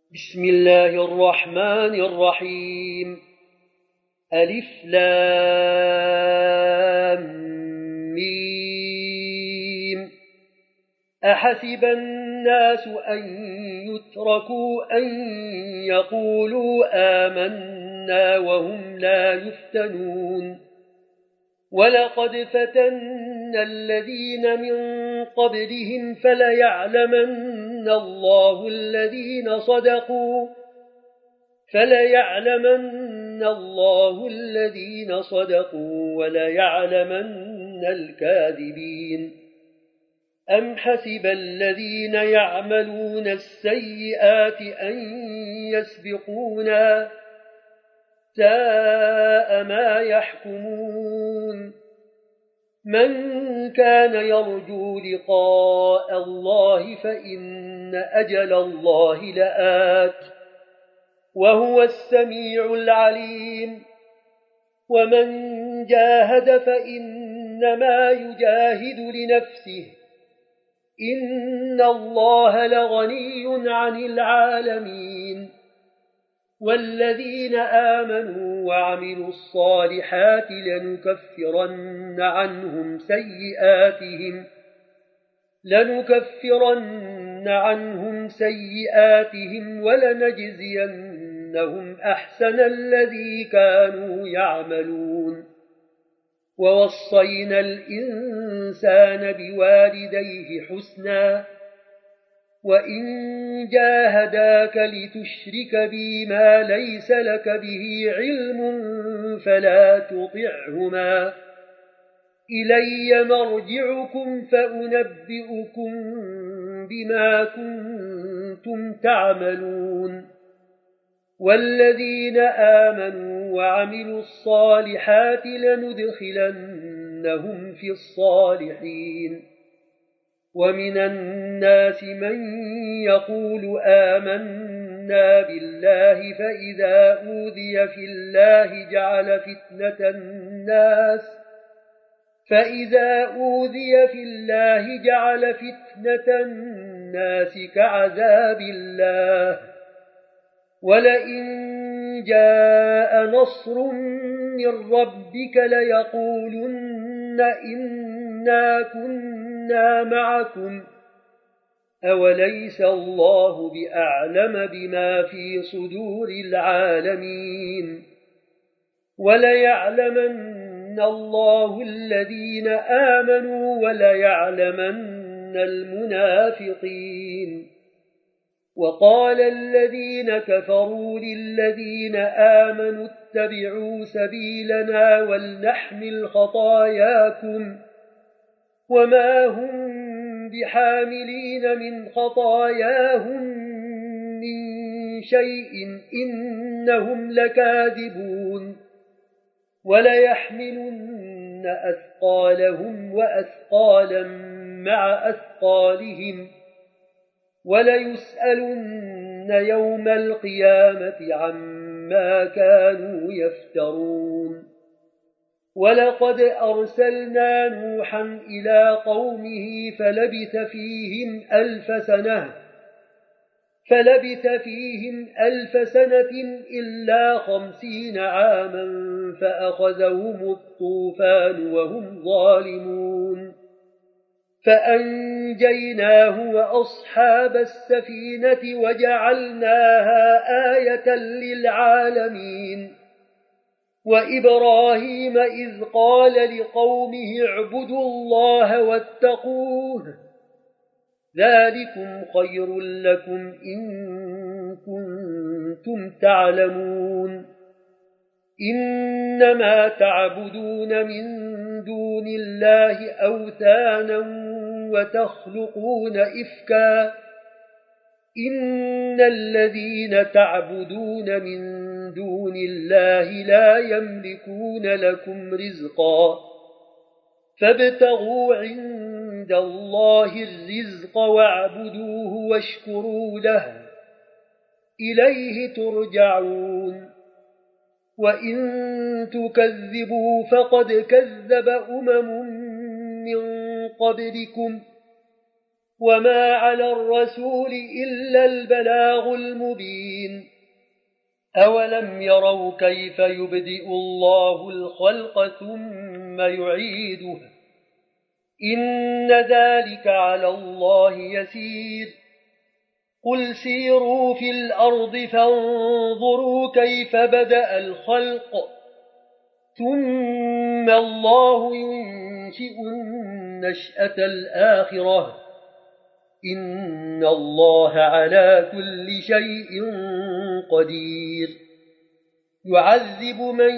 بسم الله الرحمن الرحيم. ألف لام ميم. أحسب الناس أن يتركوا أن يقولوا آمنا وهم لا يفتنون. ولقد فتنا الذين من قبلهم فليعلمن الله الذين صدقوا وليعلمن الكاذبين. أم حسب الذين يعملون السيئات أن يسبقونا ساء ما يحكمون. من كان يرجو لقاء الله فإن أجل الله لآت وهو السميع العليم. ومن جاهد فإنما يجاهد لنفسه إن الله لغني عن العالمين. والذين آمنوا وعملوا الصالحات لنكفرن عنهم سيئاتهم ولنجزينهم أحسن الذي كانوا يعملون. ووصينا الإنسان بوالديه حسنا وإن جاهداك لتشرك بي ما ليس لك به علم فلا تطعهما. إلي مرجعكم فأنبئكم بما كنتم تعملون. والذين آمنوا وعملوا الصالحات لندخلنهم في الصالحين. ومن الناس من يقول آمنا بالله فإذا أوذي في الله جعل فتنة الناس كعذاب الله. ولئن جاء نصر من ربك ليقولن إنا كنا معكم أوليس الله بأعلم بما في صدور العالمين. وليعلمن الله الذين آمنوا وليعلمن المنافقين. وقال الذين كفروا للذين آمنوا اتبعوا سبيلنا ولنحمل خطاياكم وما هم بحاملين من خطاياهم من شيء إنهم لكاذبون. وليحملن أثقالهم وأثقالا مع أثقالهم وليسألن يوم القيامة عما كانوا يفترون. ولقد أرسلنا نوحا إلى قومه فلبث فيهم 1000 سنة إلا 50 عاما فأخذهم الطوفان وهم ظالمون. فأنجيناه وأصحاب السفينة وجعلناها آية للعالمين. وإبراهيم إذ قال لقومه اعبدوا الله واتقوه ذلكم خير لكم إن كنتم تعلمون. إنما تعبدون من دون الله أوثانا وتخلقون إفكا إن الذين تعبدون من دون الله لا يملكون لكم رزقا فابتغوا عند الله الرزق واعبدوه واشكروا له إليه ترجعون. وإن تكذبوا فقد كذب أمم من قبلكم وما على الرسول إلا البلاغ المبين أولم يروا كيف يبدئ الله الخلق ثم يعيده إن ذلك على الله يسير قل سيروا في الأرض فانظروا كيف بدأ الخلق ثم الله ينشئ النشأة الآخرة إن الله على كل شيء قدير يعذب من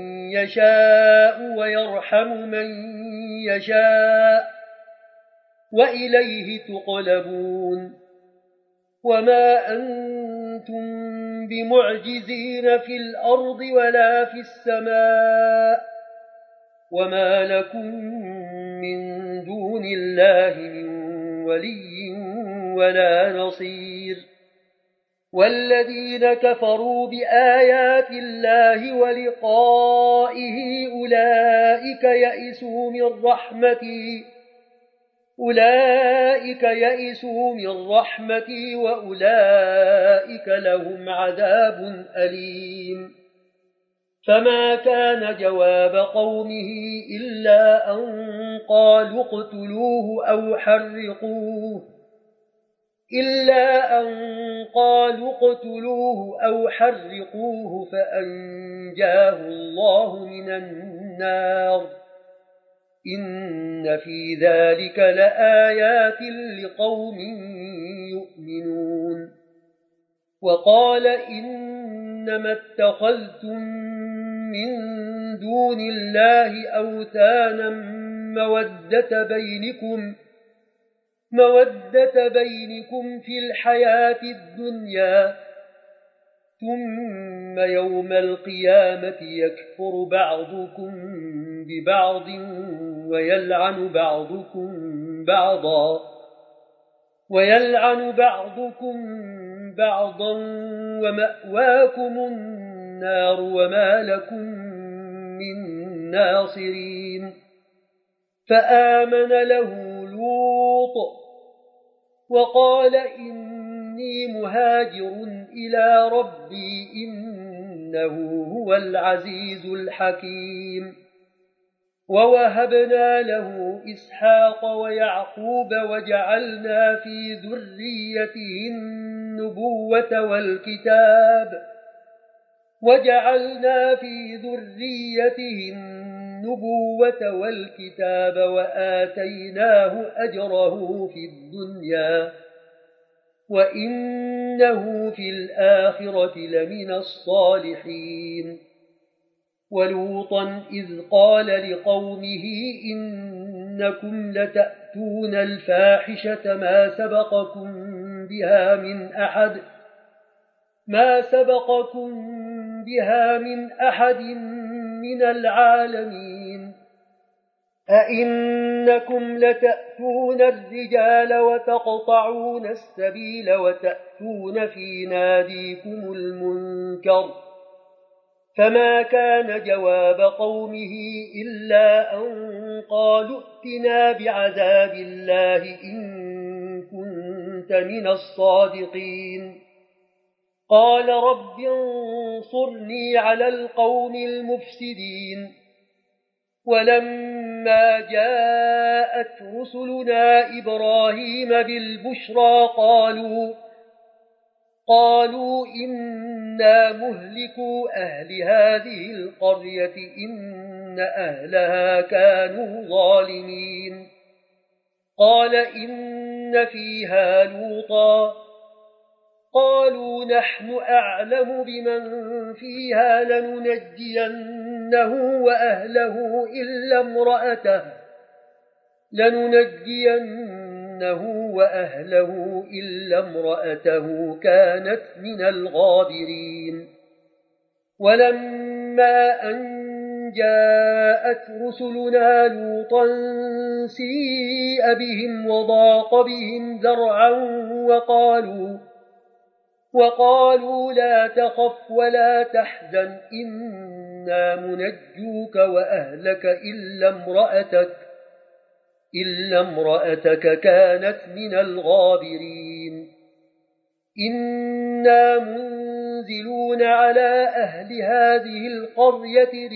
يشاء ويرحم من يشاء وإليه تقلبون وما أنتم بمعجزين في الأرض ولا في السماء وما لكم من دون الله من ولي ولا نصير والذين كفروا بآيات الله ولقائه أولئك يئسوا من رحمتي وأولئك لهم عذاب أليم فما كان جواب قومه إلا أن قالوا اقتلوه أو حرقوه فأنجاه الله من النار إن في ذلك لآيات لقوم يؤمنون وقال إنما اتخذتم من دون الله أوثانا مودة بينكم في الحياة الدنيا ثم يوم القيامة يكفر بعضكم ببعض ويلعن بعضكم بعضا ومأواكم النار وما لكم من ناصرين فآمن له لوط وقال إني مهاجر إلى ربي إنه هو العزيز الحكيم ووهبنا له إسحاق ويعقوب وجعلنا في ذريته النبوة والكتاب وآتيناه أجره في الدنيا وإنه في الآخرة لمن الصالحين ولوطا إذ قال لقومه إنكم لتأتون الفاحشة ما سبقكم بها من أحد من العالمين أئنكم لتأتون الرجال وتقطعون السبيل وتأتون في ناديكم المنكر فما كان جواب قومه إلا أن قالوا ائتنا بعذاب الله إن كنت من الصادقين قال رب انصرني على القوم المفسدين ولما جاءت رسلنا إبراهيم بالبشرى قالوا إنا مهلكو أهل هذه القرية إن أهلها كانوا ظالمين قال إن فيها لوطا قالوا نحن أعلم بمن فيها لننجينه وأهله إلا امرأته كانت من الغابرين ولما أن جاءت رسلنا لوطا سيء بهم وضاق بهم ذرعا وقالوا لا تخف ولا تحزن إنا منجوك وأهلك إلا امرأتك إلا امرأتك كانت من الغابرين إنا منزلون على أهل هذه القرية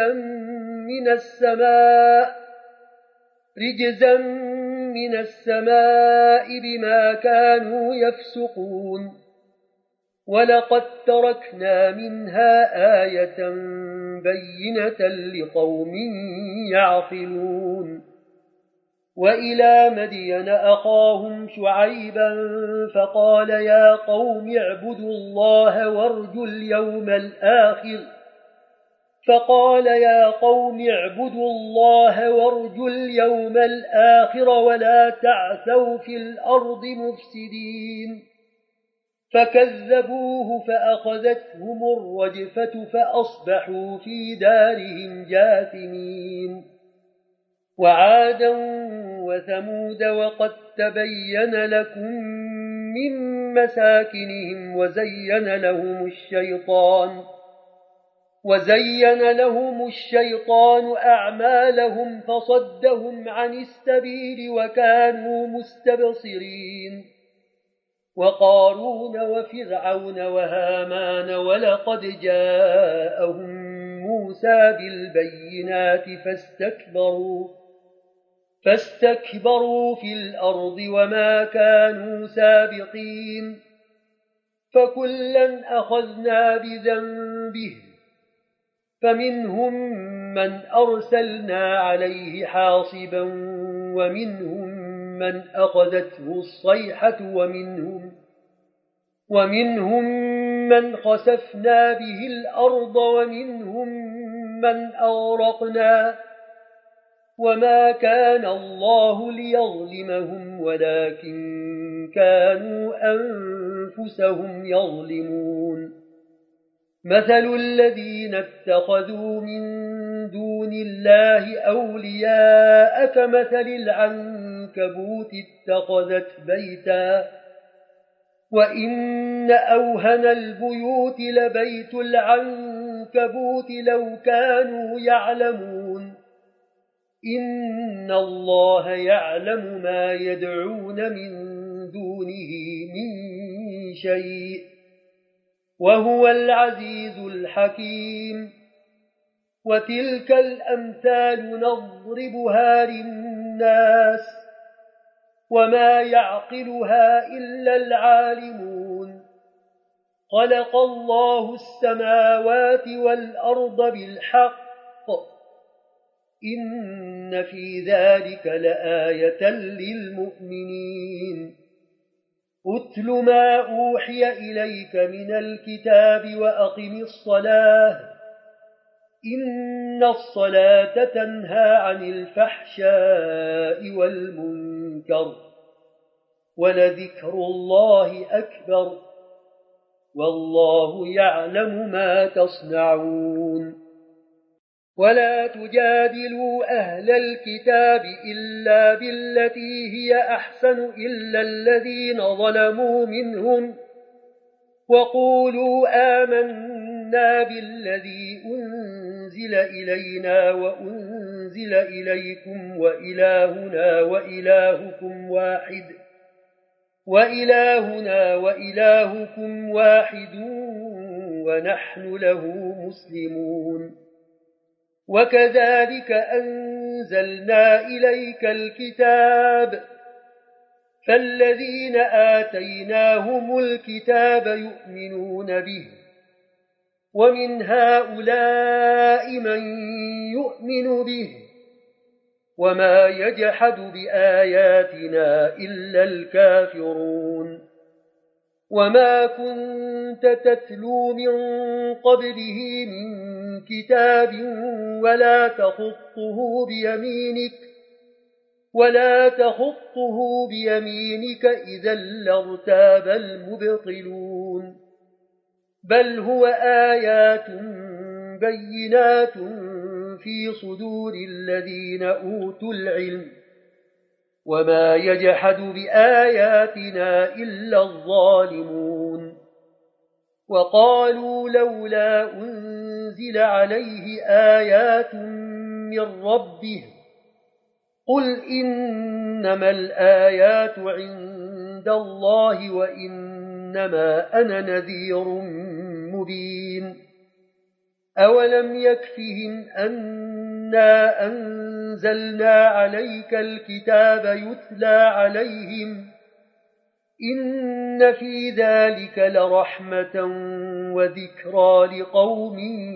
رجزا من السماء بما كانوا يفسقون ولقد تركنا منها آية بينة لقوم يعقلون وإلى مدين أخاهم شعيبا فقال يا قوم اعبدوا الله وارجوا اليوم الآخر ولا تعثوا في الأرض مفسدين فكذبوه فأخذتهم الرجفة فأصبحوا في دارهم جاثمين وعادا وثمود وقد تبين لكم من مساكنهم وزين لهم الشيطان أعمالهم فصدهم عن السبيل وكانوا مستبصرين وقارون وفرعون وهامان ولقد جاءهم موسى بالبينات فاستكبروا في الأرض وما كانوا سابقين فكلا أخذنا بذنبه فمنهم من أرسلنا عليه حاصبا ومنهم من أخذته الصيحة ومنهم من خسفنا به الأرض ومنهم من أغرقنا وما كان الله ليظلمهم ولكن كانوا أنفسهم يظلمون مثل الذين اتخذوا من دون الله أولياء كمثل العنكبوت اتخذت بيتا وإن أوهن البيوت لبيت العنكبوت لو كانوا يعلمون إن الله يعلم ما يدعون من دونه من شيء وهو العزيز الحكيم وتلك الأمثال نضربها للناس وما يعقلها إلا العالمون خلق الله السماوات والأرض بالحق إن في ذلك لآية للمؤمنين أتل ما أوحي إليك من الكتاب وأقم الصلاة إن الصلاة تنهى عن الفحشاء والمنكر ولذكر الله أكبر والله يعلم ما تصنعون ولا تجادلوا أهل الكتاب إلا بالتي هي أحسن إلا الذين ظلموا منهم وقولوا آمنا بالذي أنزل إلينا وأنزل إليكم وإلهنا وإلهكم واحد ونحن له مسلمون وكذلك أنزلنا إليك الكتاب فالذين آتيناهم الكتاب يؤمنون به ومن هؤلاء من يؤمن به وما يجحد بآياتنا إلا الكافرون وما كنت تتلو من قبله من كتاب ولا تخطه بيمينك إذا لارتاب المبطلون بل هو آيات بينات في صدور الذين أوتوا العلم وما يجحد بآياتنا إلا الظالمون وقالوا لولا أنزل عليه آيات من ربه قل إنما الآيات عند الله وإنما أنا نذير مبين أولم يكفهم أنا أنزلنا عليك الكتاب يتلى عليهم إن في ذلك لرحمة وذكرى لقوم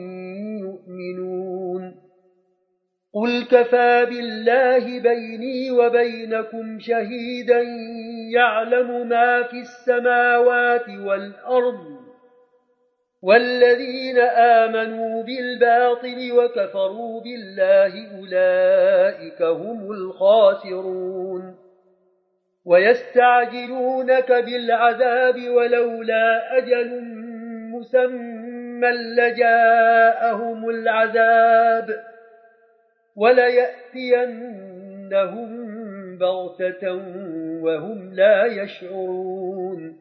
يؤمنون قل كفى بالله بيني وبينكم شهيدا يعلم ما في السماوات والأرض والذين آمنوا بالباطل وكفروا بالله أولئك هم الخاسرون ويستعجلونك بالعذاب ولولا أجل مسمى لجاءهم العذاب وليأتينهم بغتة وهم لا يشعرون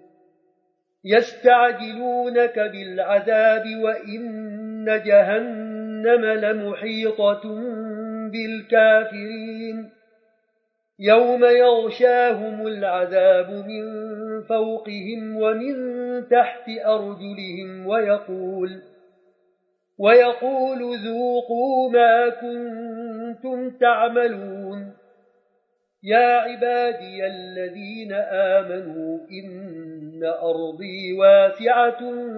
يستعجلونك بالعذاب وإن جهنم لمحيطة بالكافرين يوم يغشاهم العذاب من فوقهم ومن تحت أرجلهم ويقول ذوقوا ما كنتم تعملون يا عبادي الذين آمنوا إن أرضي واسعة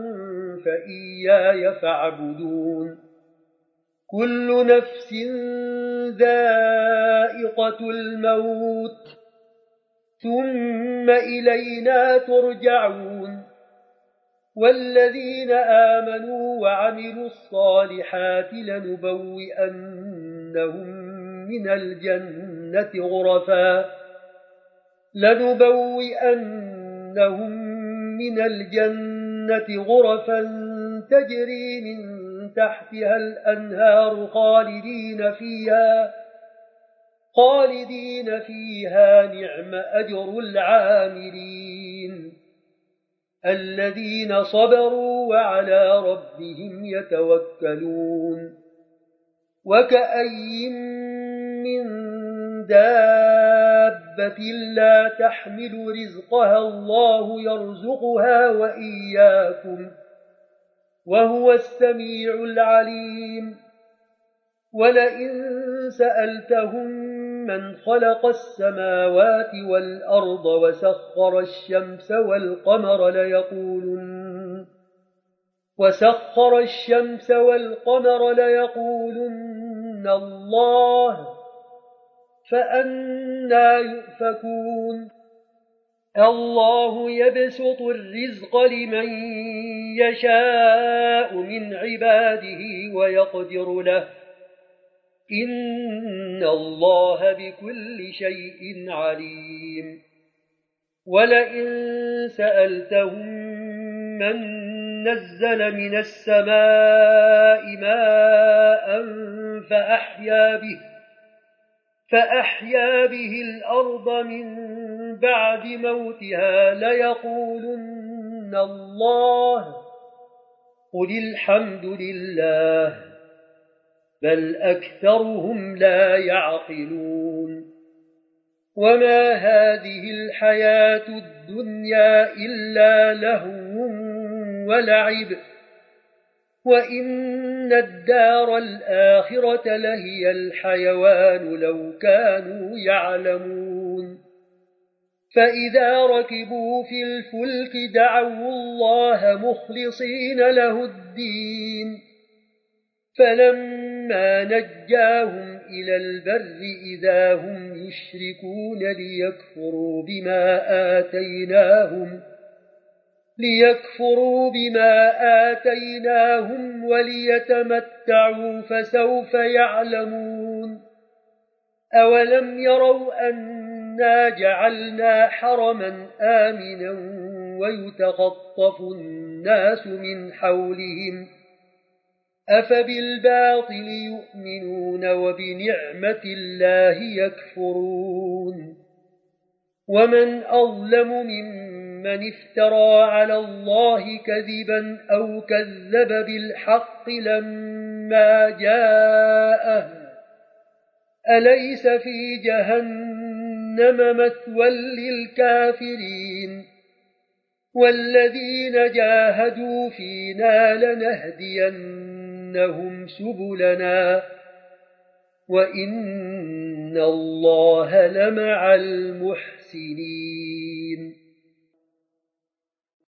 فإياي فاعبدون كل نفس ذائقة الموت ثم إلينا ترجعون والذين آمنوا وعملوا الصالحات لنبوئنهم من الجنة غرفا تجري من تحتها الأنهار خالدين فيها نعم أجر العاملين الذين صبروا وعلى ربهم يتوكلون وكأي من دابة لا تحمل رزقها الله يرزقها وإياكم وهو السميع العليم ولئن سألتهم من خلق السماوات والأرض وسخر الشمس والقمر ليقولن الله فأنى يؤفكون الله يبسط الرزق لمن يشاء من عباده ويقدر له إن الله بكل شيء عليم ولئن سألتهم من نزل من السماء ماء فأحيا به الأرض من بعد موتها ليقولن الله قل الحمد لله بل أكثرهم لا يعقلون وما هذه الحياة الدنيا إلا لهو ولعب وإن الدار الآخرة لهي الحيوان لو كانوا يعلمون فإذا ركبوا في الفلك دعوا الله مخلصين له الدين فلما نجاهم إلى البر إذا هم يشركون ليكفروا بما آتيناهم وليتمتعوا فسوف يعلمون أولم يروا أنا جعلنا حرما آمنا ويتخطف الناس من حولهم أفبالباطل يؤمنون وبنعمة الله يكفرون ومن أظلم ممن افترى على الله كذبا أو كذب بالحق لما جاءه أليس في جهنم مثوى للكافرين والذين جاهدوا فينا لنهدينهم سبلنا وإن الله لمع المحسنين